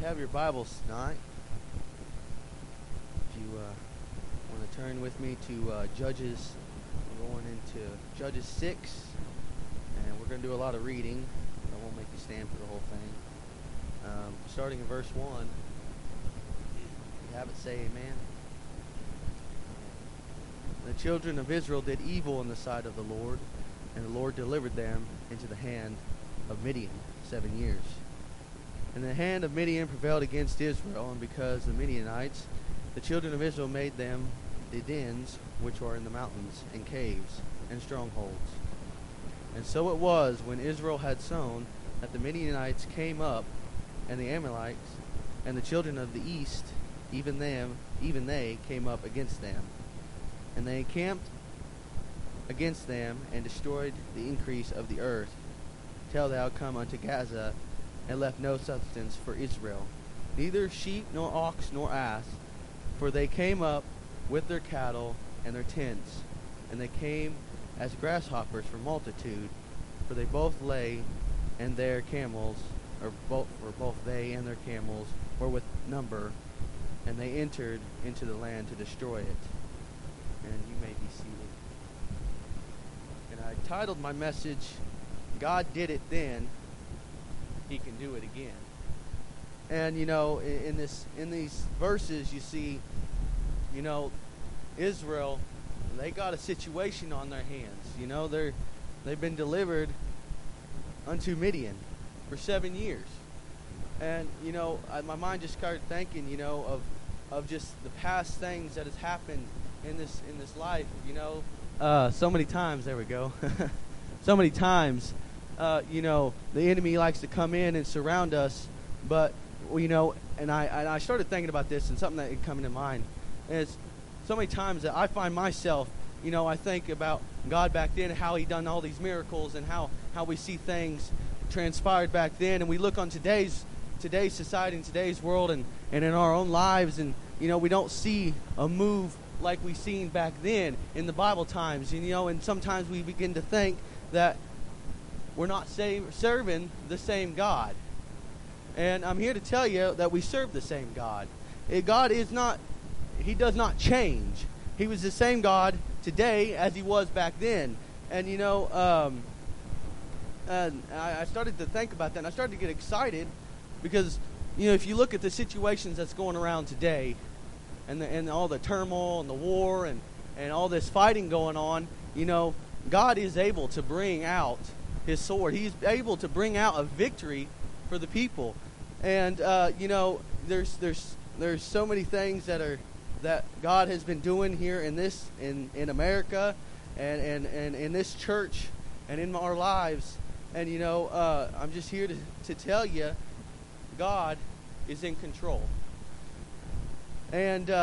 have your Bibles tonight, if you want to turn with me to Judges, we're going into Judges 6, and we're going to do a lot of reading. I won't make you stand for the whole thing. Starting in verse 1, if you have it, say amen. The children of Israel did evil in the sight of the Lord, and the Lord delivered them into the hand of Midian 7 years. And the hand of Midian prevailed against Israel, and because the Midianites, the children of Israel made them the dens which are in the mountains, and caves, and strongholds. And so it was, when Israel had sown, that the Midianites came up, and the Amalekites, and the children of the east, even they came up against them. And they encamped against them, and destroyed the increase of the earth, till thou come unto Gaza, and left no substance for Israel, neither sheep, nor ox, nor ass. For they came up with their cattle and their tents, and they came as grasshoppers for multitude, for they both lay, and their camels, both they and their camels were with number, and they entered into the land to destroy it. And you may be seated. And I titled my message, God Did It Then, He Can Do It Again. And in these verses you see, Israel, they got a situation on their hands. They've been delivered unto Midian for 7 years. And my mind just started thinking, of just the past things that has happened in this life. So many times, there we go. So many times, the enemy likes to come in and surround us, but and I started thinking about this, and something that had come into mind is so many times that I find myself, I think about God back then, how He done all these miracles, and how we see things transpired back then, and we look on today's society and today's world, and in our own lives, and we don't see a move like we seen back then in the Bible times, and sometimes we begin to think that we're not serving the same God. And I'm here to tell you that we serve the same God. God is not, He does not change. He was the same God today as He was back then. And I started to think about that, and I started to get excited because, if you look at the situations that's going around today, and all the turmoil and the war and all this fighting going on, God is able to bring out His sword. He's able to bring out a victory for the people. And there's so many things that God has been doing here in America and in this church and in our lives. And I'm just here to tell you, God is in control. And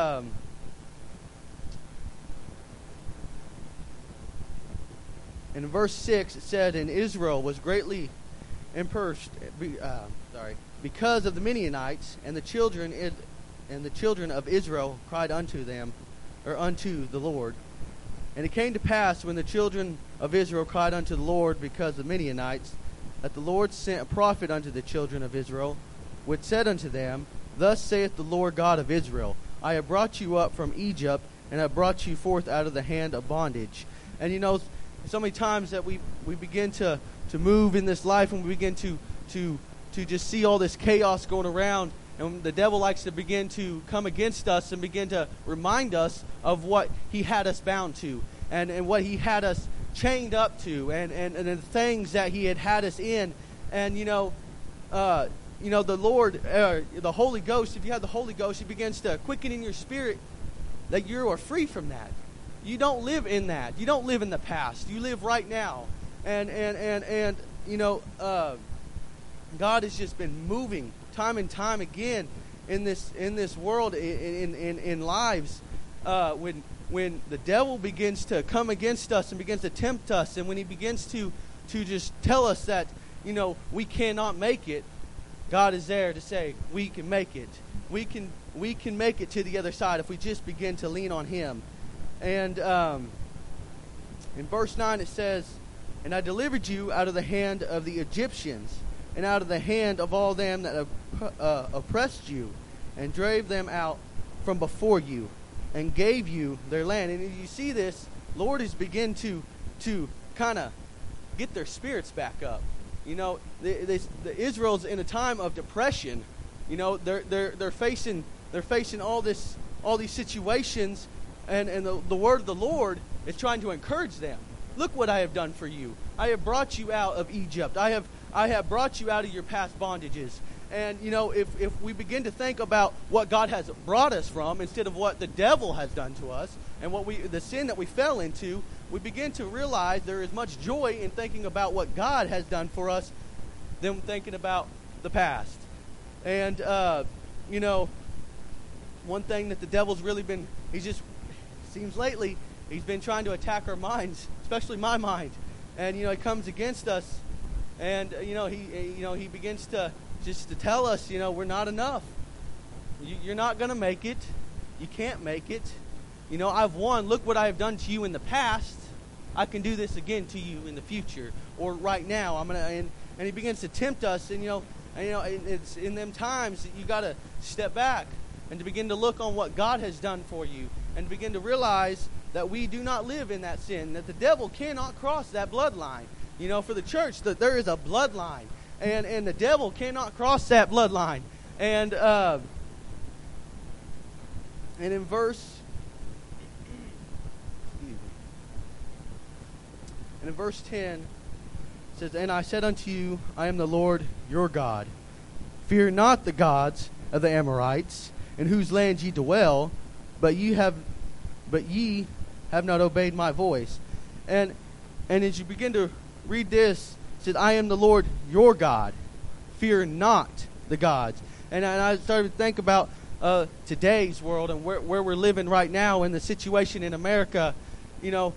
in verse 6 it said, "And Israel was greatly impersed because of the Midianites, and the children of Israel cried unto them, or unto the Lord. And it came to pass, when the children of Israel cried unto the Lord because of the Midianites, that the Lord sent a prophet unto the children of Israel, which said unto them, Thus saith the Lord God of Israel, I have brought you up from Egypt, and have brought you forth out of the hand of bondage." And so many times that we begin to move in this life, and we begin to just see all this chaos going around, and the devil likes to begin to come against us and begin to remind us of what he had us bound to, and what he had us chained up to, and the things that he had us in. And the Lord, the Holy Ghost, if you have the Holy Ghost, He begins to quicken in your spirit that you are free from that. You don't live in that. You don't live in the past. You live right now. And God has just been moving time and time again in this world, in lives. When the devil begins to come against us and begins to tempt us, and when he begins to just tell us that we cannot make it, God is there to say, we can make it. We can make it to the other side if we just begin to lean on Him. And in verse 9 it says, "And I delivered you out of the hand of the Egyptians, and out of the hand of all them that oppressed you, and drave them out from before you, and gave you their land. And you see this, Lord is begin to kind of get their spirits back up. You know, the Israel's in a time of depression. You know, they're facing all these situations, and the word of the Lord is trying to encourage them. Look what I have done for you. I have brought you out of Egypt. I have brought you out of your past bondages. And, you know, if we begin to think about what God has brought us from instead of what the devil has done to us and the sin that we fell into, we begin to realize there is much joy in thinking about what God has done for us than thinking about the past. And, you know, one thing that the devil's really been, seems lately, he's been trying to attack our minds, especially my mind. And, you know, he comes against us, and, he begins to just to tell us, you know, we're not enough. You're not going to make it. You can't make it. You know, I've won. Look what I have done to you in the past. I can do this again to you in the future or right now. And he begins to tempt us. And it's in them times that you got to step back and to begin to look on what God has done for you and begin to realize that we do not live in that sin, that the devil cannot cross that bloodline. You know, for the church, that there is a bloodline. And the devil cannot cross that bloodline. And in verse 10, it says, "And I said unto you, I am the Lord your God. Fear not the gods of the Amorites, in whose land ye dwell, but ye have not obeyed my voice." And as you begin to read this, it says, "I am the Lord your God. Fear not the gods." And I started to think about today's world and where we're living right now and the situation in America. You know,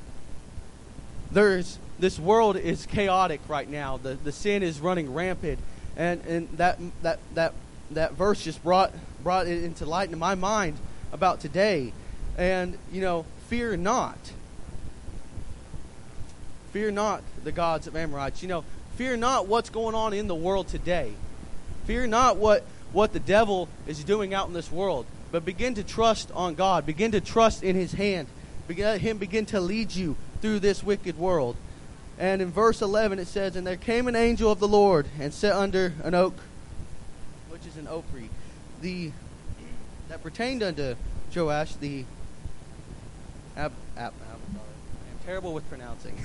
this world is chaotic right now. The sin is running rampant, and that verse just brought it into light in my mind about today. And you know, fear not. Fear not the gods of Amorites. You know, fear not what's going on in the world today. Fear not what the devil is doing out in this world. But begin to trust on God. Begin to trust in His hand. Let Him begin to lead you through this wicked world. And in verse 11 it says, "And there came an angel of the Lord and sat under an oak," which is an oak tree, that pertained unto Joash the I'm terrible with pronouncing.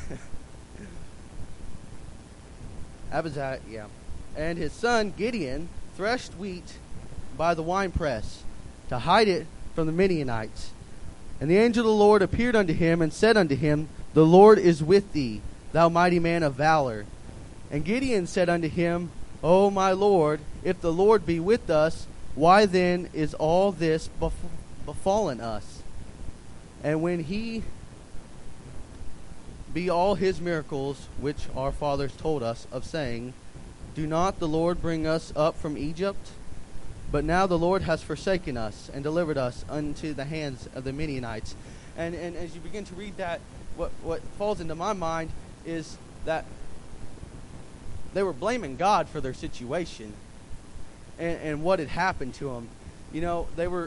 Abizai, yeah. "And his son Gideon threshed wheat by the winepress to hide it from the Midianites. And the angel of the Lord appeared unto him and said unto him, The Lord is with thee, thou mighty man of valor. And Gideon said unto him, O my Lord, if the Lord be with us, why then is all this befallen us? And when he be all his miracles which our fathers told us of, saying, Do not the Lord bring us up from Egypt? But now the Lord has forsaken us and delivered us unto the hands of the Midianites." And as you begin to read that, what falls into my mind is that they were blaming God for their situation and what had happened to them. You know,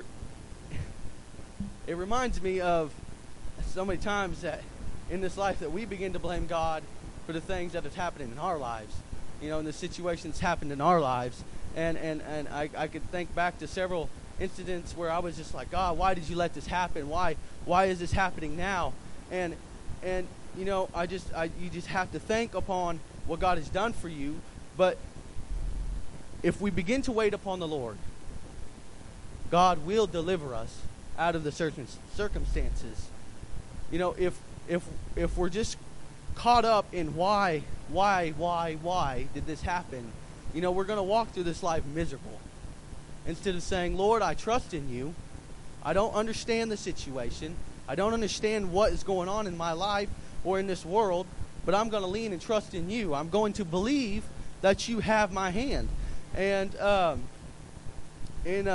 it reminds me of so many times that in this life that we begin to blame God for the things that have happened in our lives, you know, and the situations happened in our lives. And I could think back to several incidents where I was just like, God, why did you let this happen? Why is this happening now? And you know, you just have to think upon what God has done for you. But if we begin to wait upon the Lord, God will deliver us out of the circumstances. You know, if we're just caught up in why did this happen, you know, we're going to walk through this life miserable. Instead of saying, Lord, I trust in you. I don't understand the situation. I don't understand what is going on in my life or in this world, but I'm going to lean and trust in you. I'm going to believe that you have my hand. And in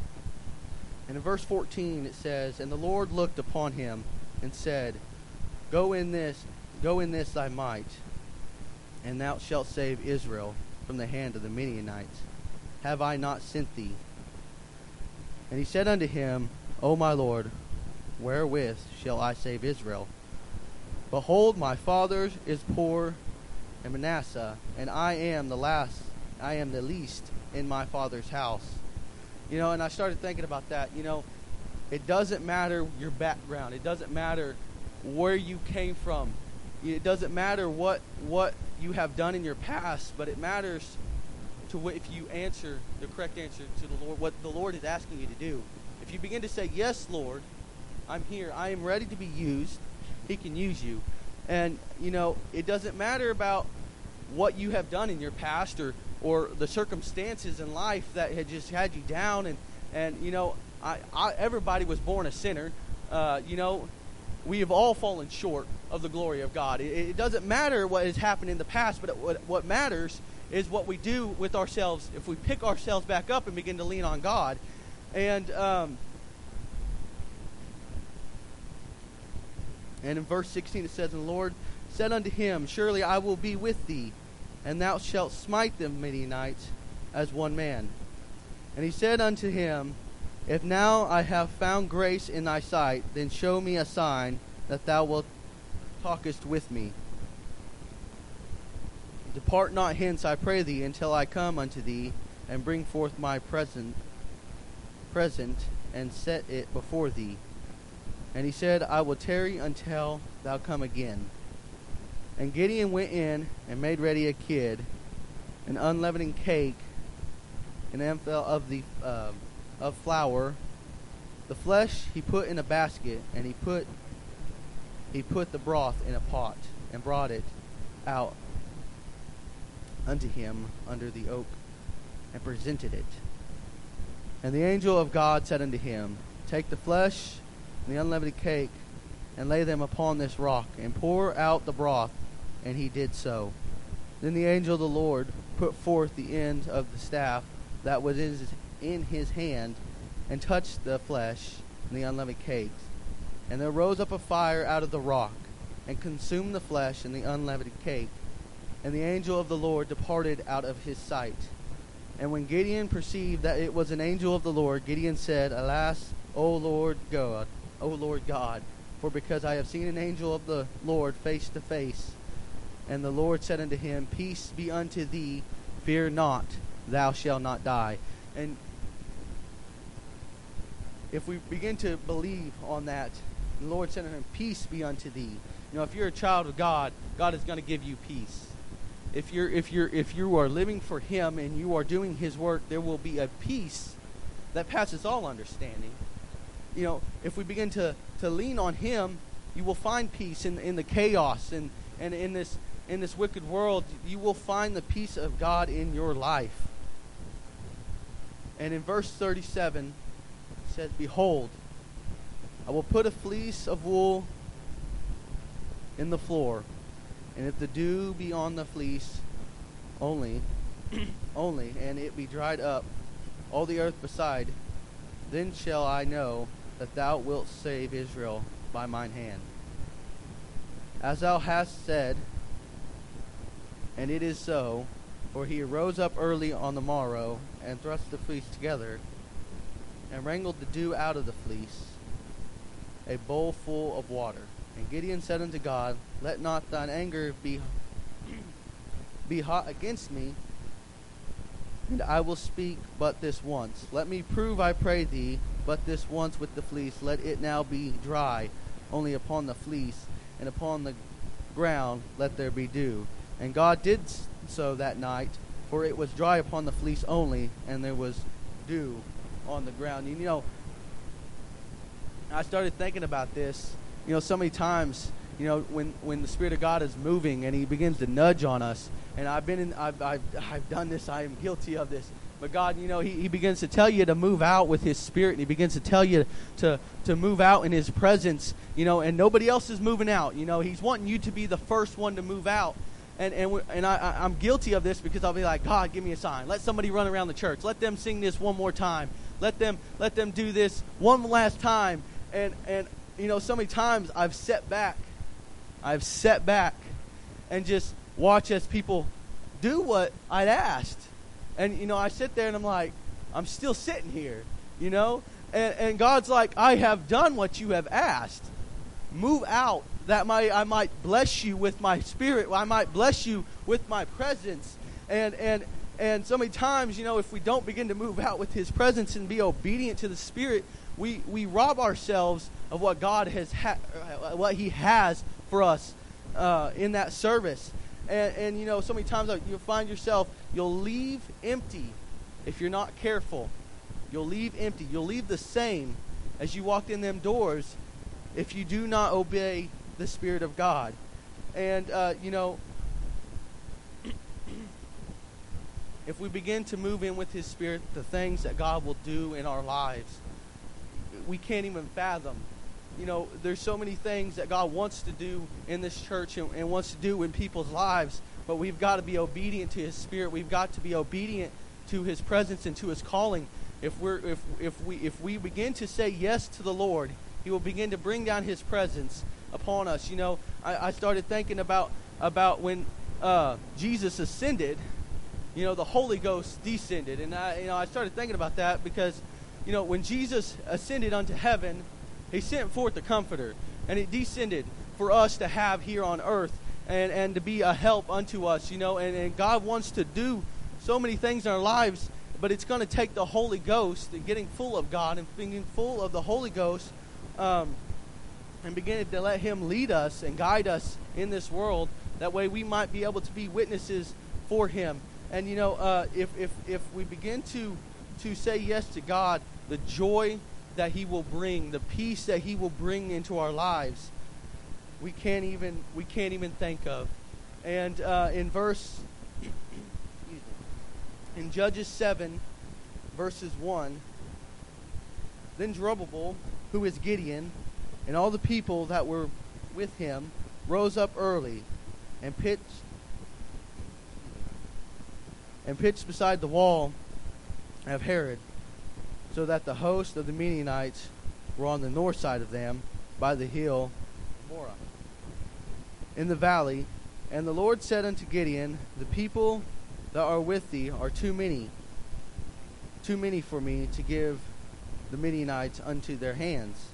verse 14 it says, And the Lord looked upon him and said, Go in this thy might, and thou shalt save Israel from the hand of the Midianites. Have I not sent thee? And he said unto him, O my Lord, wherewith shall I save Israel? Behold, my father is poor in Manasseh, and I am the least in my father's house. And I started thinking about that. It doesn't matter your background. It doesn't matter where you came from. It doesn't matter what you have done in your past, but it matters if you answer the correct answer to the Lord, what the Lord is asking you to do. If you begin to say, yes, Lord, I'm here, I am ready to be used, He can use you. And, it doesn't matter about what you have done in your past or the circumstances in life that had just had you down. And everybody was born a sinner. We have all fallen short of the glory of God. It doesn't matter what has happened in the past, but what matters is what we do with ourselves if we pick ourselves back up and begin to lean on God. And in verse 16 it says, And the Lord said unto him, Surely I will be with thee, and thou shalt smite the Midianites as one man. And he said unto him, If now I have found grace in thy sight, then show me a sign that thou wilt talkest with me. Depart not hence, I pray thee, until I come unto thee, and bring forth my present, and set it before thee. And he said, I will tarry until thou come again. And Gideon went in and made ready a kid, an unleavened cake, an ephah of flour. The flesh he put in a basket, and he put the broth in a pot, and brought it out unto him under the oak, and presented it. And the angel of God said unto him, Take the flesh and the unleavened cake, and lay them upon this rock, and pour out the broth. And he did so. Then the angel of the Lord put forth the end of the staff that was in his hand, and touched the flesh and the unleavened cakes. And there rose up a fire out of the rock, and consumed the flesh and the unleavened cake. And the angel of the Lord departed out of his sight. And when Gideon perceived that it was an angel of the Lord, Gideon said, Alas, O Lord God, for because I have seen an angel of the Lord face to face. And the Lord said unto him, Peace be unto thee, fear not, thou shalt not die. And if we begin to believe on that, the Lord said unto him, Peace be unto thee. If you're a child of God, God is going to give you peace. If you are living for Him and you are doing His work, there will be a peace that passes all understanding. If we begin to lean on Him, you will find peace in the chaos and in this wicked world. You will find the peace of God in your life. And in verse 37, it says, Behold, I will put a fleece of wool in the floor, and if the dew be on the fleece only, and it be dried up, all the earth beside, then shall I know that thou wilt save Israel by mine hand. As thou hast said, and it is so, for he arose up early on the morrow, and thrust the fleece together, and wrangled the dew out of the fleece, a bowl full of water. And Gideon said unto God, Let not thine anger be hot against me, and I will speak but this once. Let me prove, I pray thee, but this once with the fleece. Let it now be dry only upon the fleece, and upon the ground let there be dew. And God did so that night, for it was dry upon the fleece only, and there was dew on the ground. I started thinking about this. So many times, when the Spirit of God is moving and He begins to nudge on us, and I've done this, I am guilty of this. But God, He begins to tell you to move out with His Spirit, and He begins to tell you to move out in His presence, and nobody else is moving out. He's wanting you to be the first one to move out. And I'm guilty of this because I'll be like, God, give me a sign. Let somebody run around the church. Let them sing this one more time. Let them do this one last time. And so many times I've sat back I've sat back and just watched as people do what I'd asked. And, you know, I sit there and I'm like, I'm still sitting here, you know? And God's like, I have done what you have asked. Move out that I might bless you with my spirit. I might bless you with my presence. And so many times, you know, if we don't begin to move out with his presence and be obedient to the Spirit, we rob ourselves of what God has what he has for us in that service. And you know, so many times you'll find yourself, you'll leave empty if you're not careful. You'll leave empty. You'll leave the same as you walked in them doors if you do not obey the Spirit of God. And, you know, if we begin to move in with his Spirit, the things that God will do in our lives, we can't even fathom. You know, there's so many things that God wants to do in this church and wants to do in people's lives, but we've got to be obedient to his Spirit. We've got to be obedient to his presence and to his calling. If we begin to say yes to the Lord, he will begin to bring down his presence upon us. You know, I started thinking about when Jesus ascended, you know, the Holy Ghost descended. And I started thinking about that because, you know, when Jesus ascended unto heaven, he sent forth the Comforter, and it descended for us to have here on earth and to be a help unto us, you know. And God wants to do so many things in our lives, but it's going to take the Holy Ghost and getting full of God and being full of the Holy Ghost and beginning to let him lead us and guide us in this world. That way we might be able to be witnesses for him. And, you know, if we begin to say yes to God, the joy that he will bring, the peace that he will bring into our lives, we can't even think of. And in Judges 7, verses 1, then Zerubbabel, who is Gideon, and all the people that were with him rose up early and pitched beside the wall of Herod, so that the host of the Midianites were on the north side of them by the hill Morah in the valley. And the Lord said unto Gideon, the people that are with thee are too many for me to give the Midianites unto their hands,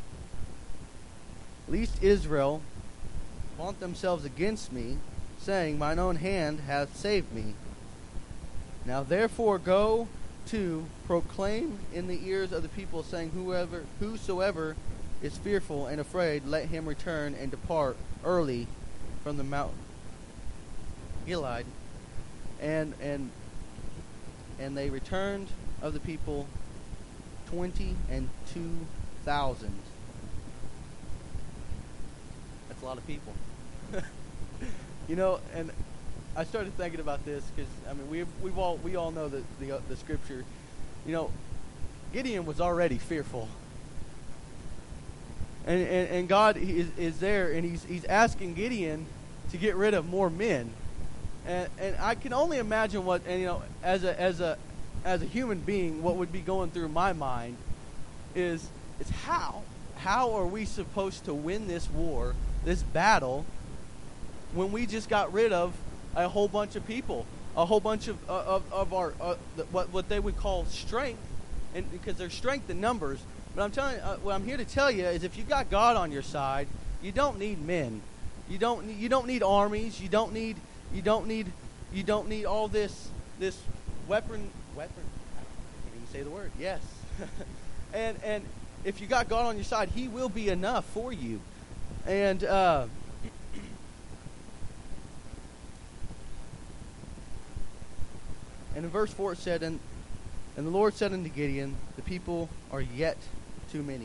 lest Israel vaunt themselves against me, saying, mine own hand hath saved me. Now therefore go to proclaim in the ears of the people, saying, whosoever is fearful and afraid, let him return and depart early from the Mount Gilead. And they returned of the people 22,000. That's a lot of people. You know, and I started thinking about this because, I mean, we all know the scripture. You know, Gideon was already fearful, and God is there, and he's asking Gideon to get rid of more men, and I can only imagine what, and you know, as a human being, what would be going through my mind is how are we supposed to win this war, this battle, when we just got rid of a whole bunch of people, a whole bunch of our what they would call strength, and because there's strength in numbers. But I'm telling you, what I'm here to tell you is, if you got God on your side, you don't need men, you don't need armies, you don't need all this weapon. I can't even say the word. Yes, and if you got God on your side, He will be enough for you, and. And in verse 4 it said, and the Lord said unto Gideon, the people are yet too many.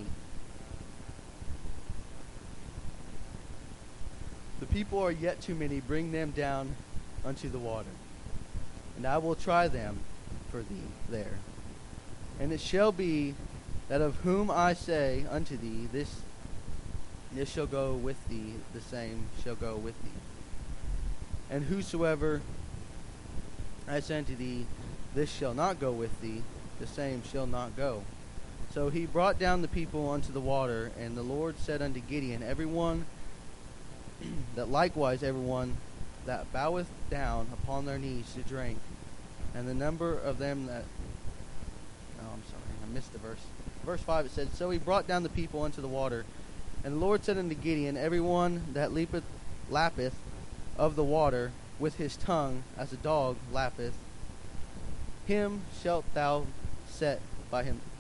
The people are yet too many, bring them down unto the water. And I will try them for thee there. And it shall be that of whom I say unto thee, this shall go with thee, the same shall go with thee. And whosoever I say unto thee, this shall not go with thee, the same shall not go. So he brought down the people unto the water, and the Lord said unto Gideon, every one that likewise everyone that boweth down upon their knees to drink, and the number of them that... Oh, I'm sorry, I missed the verse. Verse 5, it said, So he brought down the people unto the water, and the Lord said unto Gideon, Every one that lappeth of the water with his tongue, as a dog lappeth, him shalt thou set by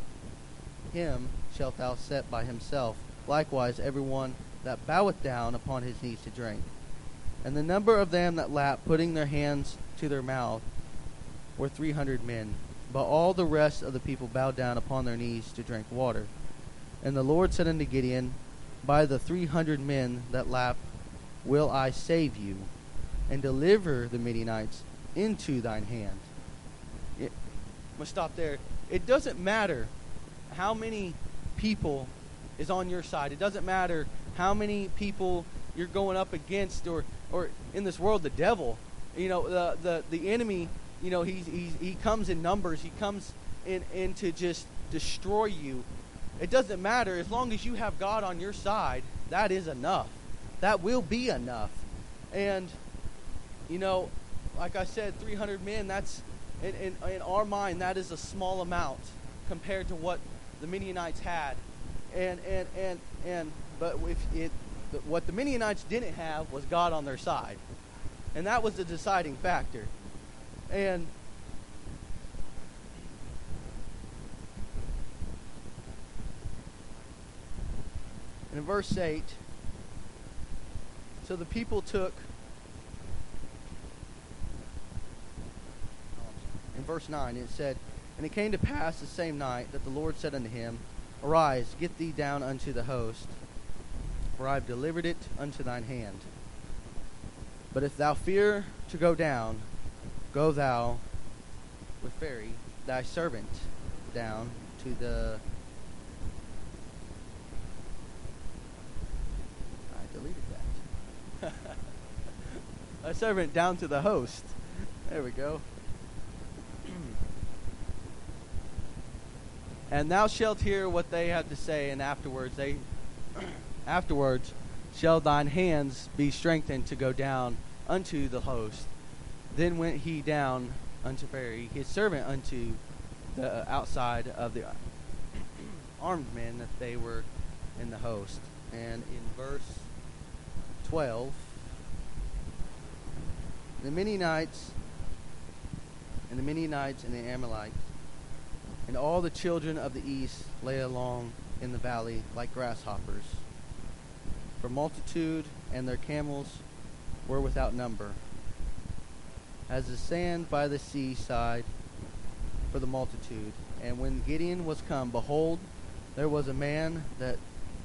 himself. Likewise every one that boweth down upon his knees to drink. And the number of them that lapped, putting their hands to their mouth, were 300 men. But all the rest of the people bowed down upon their knees to drink water. And the Lord said unto Gideon, By the 300 men that lapped will I save you, and deliver the Midianites into thine hand. I'm going to stop there. It doesn't matter how many people is on your side. It doesn't matter how many people you're going up against, or in this world, the devil. You know, the enemy, you know, he comes in numbers. He comes in to just destroy you. It doesn't matter. As long as you have God on your side, that is enough. That will be enough. And, you know, like I said, 300 men, that's, in our mind, that is a small amount compared to what the Midianites had. But what the Midianites didn't have was God on their side. And that was the deciding factor. And in verse 8, so the people took, in verse 9 it said, And it came to pass the same night that the Lord said unto him, Arise, get thee down unto the host, for I have delivered it unto thine hand. But if thou fear to go down, go thou with Pharaoh thy servant down to the... I deleted that. Thy servant down to the host. There we go. And thou shalt hear what they have to say, and afterwards shall thine hands be strengthened to go down unto the host. Then went he down unto Pharaoh, his servant, unto the outside of the armed men that they were in the host. And in verse 12, the Midianites and the Amalekites and all the children of the east lay along in the valley like grasshoppers, for multitude, and their camels were without number, as the sand by the seaside for the multitude. And when Gideon was come, behold, there was a man that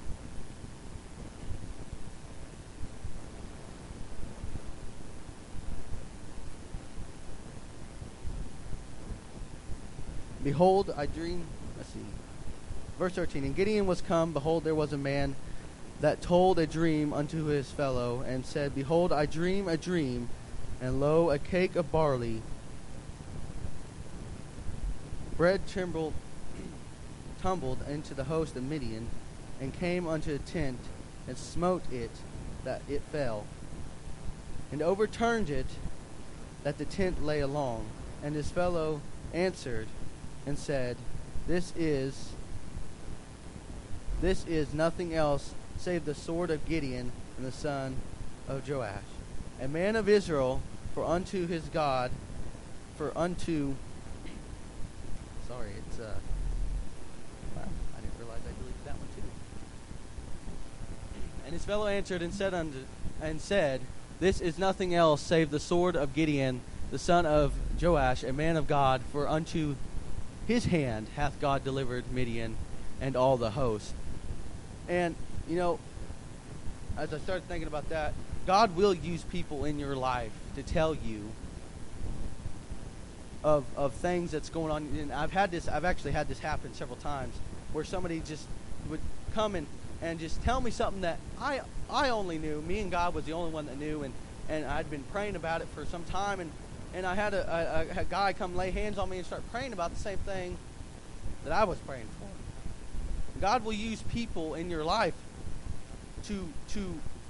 behold, I dreamed. Let's see. Verse 13. And Gideon was come, behold, there was a man that told a dream unto his fellow, and said, Behold, I dream a dream, and lo, a cake of barley, bread tumbled into the host of Midian, and came unto a tent, and smote it, that it fell, and overturned it, that the tent lay along. And his fellow answered and said, This is nothing else save the sword of Gideon and the son of Joash, a man of Israel, for unto his God, for unto... Sorry, it's... Wow, I didn't realize I deleted that one too. And his fellow answered and said, This is nothing else save the sword of Gideon, the son of Joash, a man of God, for unto his hand hath God delivered Midian and all the host. And, you know, as I started thinking about that, God will use people in your life to tell you of things that's going on. And I've actually had this happen several times, where somebody just would come and just tell me something that I only knew. Me and God was the only one that knew, and I'd been praying about it for some time, and I had a guy come lay hands on me and start praying about the same thing that I was praying for. God will use people in your life to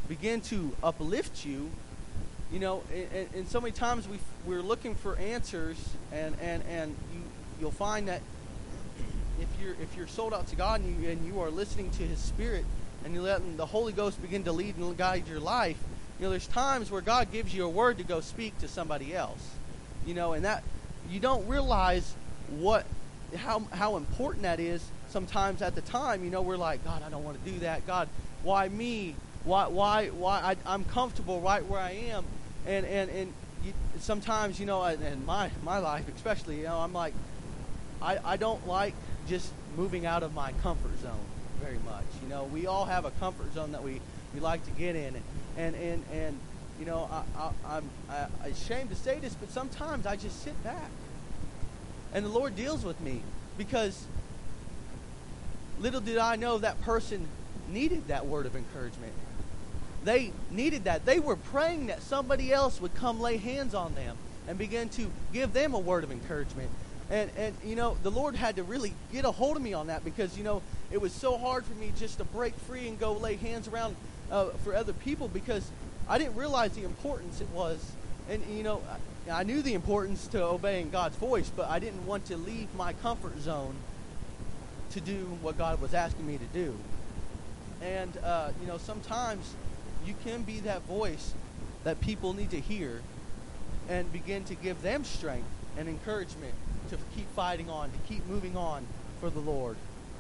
begin to uplift you. You know, and so many times we're looking for answers, and you'll find that if you're sold out to God and you are listening to His Spirit and you're letting the Holy Ghost begin to lead and guide your life, you know, there's times where God gives you a word to go speak to somebody else. You know, and that you don't realize how important that is. Sometimes at the time, you know, we're like, God, I don't want to do that. God, why me? Why I'm comfortable right where I am. And sometimes, you know, in my life especially, you know, I'm like, I don't like just moving out of my comfort zone very much. You know, we all have a comfort zone that we like to get in, and you know, I'm ashamed to say this, but sometimes I just sit back, and the Lord deals with me, because little did I know that person needed that word of encouragement. They needed that. They were praying that somebody else would come lay hands on them and begin to give them a word of encouragement. And you know, the Lord had to really get a hold of me on that, because, you know, it was so hard for me just to break free and go lay hands around for other people, because I didn't realize the importance it was. And, you know, I knew the importance to obeying God's voice, but I didn't want to leave my comfort zone to do what God was asking me to do. And, you know, sometimes you can be that voice that people need to hear and begin to give them strength and encouragement to keep fighting on, to keep moving on for the Lord.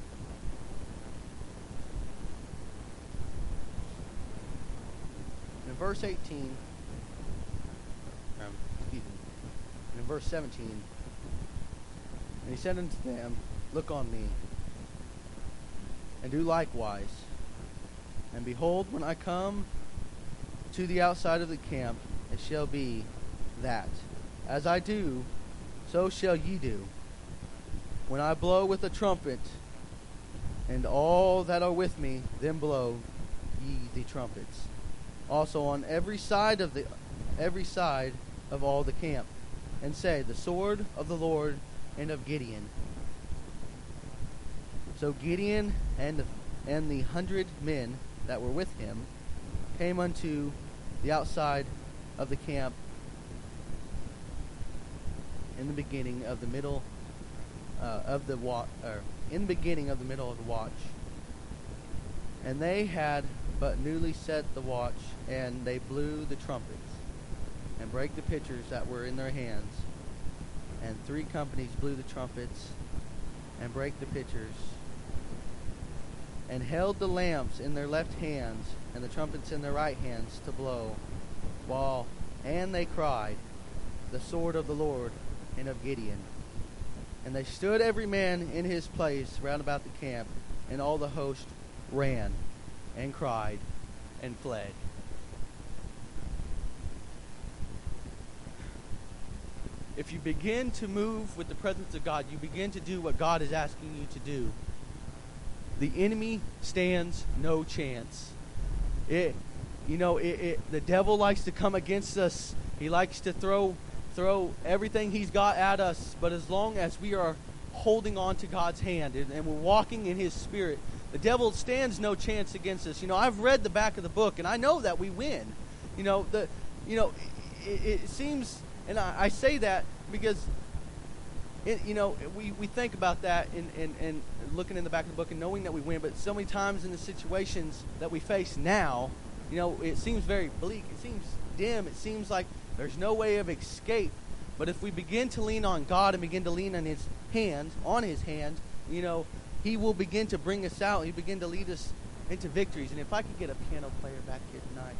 In verse 18, in verse 17, and he said unto them, Look on me, and do likewise. And behold, when I come to the outside of the camp, it shall be that, as I do, so shall ye do. When I blow with a trumpet, and all that are with me, then blow ye the trumpets. Also on every side of all the camp, and say, The sword of the Lord and of Gideon. So Gideon and the 100 men that were with him came unto the outside of the camp in the beginning of the middle of the watch, and they had but newly set the watch, and they blew the trumpets and brake the pitchers that were in their hands, and 3 companies blew the trumpets and brake the pitchers, and held the lamps in their left hands and the trumpets in their right hands to blow, and they cried, The sword of the Lord and of Gideon. And they stood every man in his place round about the camp, and all the host ran and cried and fled. If you begin to move with the presence of God, you begin to do what God is asking you to do, the enemy stands no chance. The devil likes to come against us. He likes to throw everything he's got at us. But as long as we are holding on to God's hand and we're walking in His Spirit, the devil stands no chance against us. You know, I've read the back of the book, and I know that we win. It seems, and I say that because we think about that and looking in the back of the book and knowing that we win, but so many times in the situations that we face now, you know, it seems very bleak. It seems dim. It seems like there's no way of escape. But if we begin to lean on God and begin to lean on His hand, you know, He will begin to bring us out. He'll begin to lead us into victories. And if I could get a piano player back here tonight.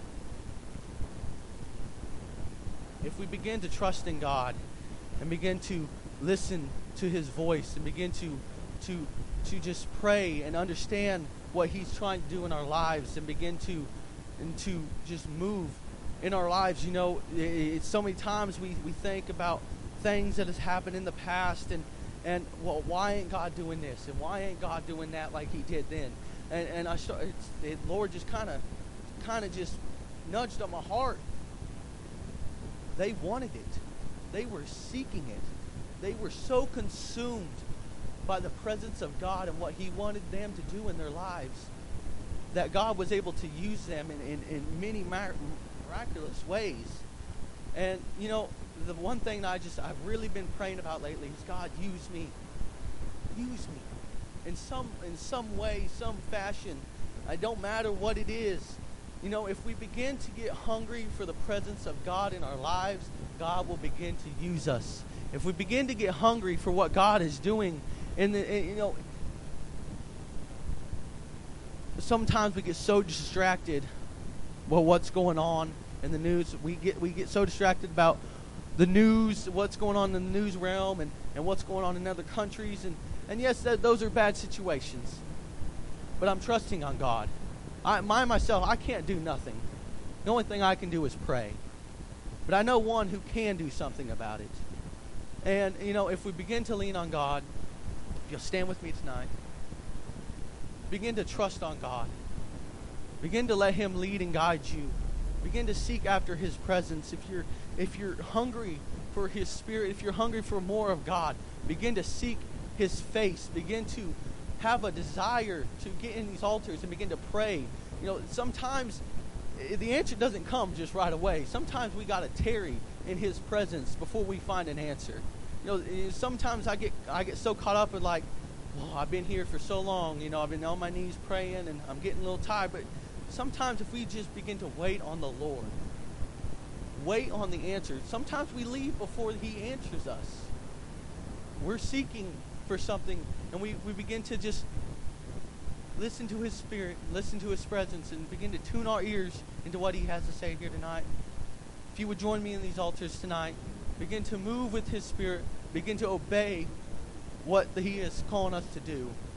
If we begin to trust in God and begin to listen to His voice and begin to just pray and understand what He's trying to do in our lives and begin to just move in our lives, you know, it's so many times we think about things that has happened in the past and well, why ain't God doing this and why ain't God doing that like He did then? And the Lord just kind of just nudged on my heart. They wanted it. They were seeking it. They were so consumed by the presence of God and what He wanted them to do in their lives that God was able to use them in many miraculous ways. And, you know, the one thing that I've really been praying about lately is, God, use me. Use me. In some way, some fashion. It don't matter what it is. You know, if we begin to get hungry for the presence of God in our lives, God will begin to use us. If we begin to get hungry for what God is doing, you know, sometimes we get so distracted with what's going on in the news. We get so distracted about the news, what's going on in the news realm, and what's going on in other countries. And yes, those are bad situations. But I'm trusting on God. Myself, I can't do nothing. The only thing I can do is pray. But I know one who can do something about it. And, you know, if we begin to lean on God, if you'll stand with me tonight, begin to trust on God. Begin to let Him lead and guide you. Begin to seek after His presence. If you're hungry for His Spirit, if you're hungry for more of God, begin to seek His face. Begin to have a desire to get in these altars and begin to pray. You know, sometimes the answer doesn't come just right away. Sometimes we got to tarry in His presence before we find an answer. You know, sometimes I get so caught up with, like, well, I've been here for so long. You know, I've been on my knees praying and I'm getting a little tired. But sometimes if we just begin to wait on the Lord, wait on the answer. Sometimes we leave before He answers us. We're seeking for something, and we begin to just listen to His Spirit, listen to His presence, and begin to tune our ears into what He has to say here tonight. If you would join me in these altars tonight, begin to move with His Spirit, begin to obey what He is calling us to do.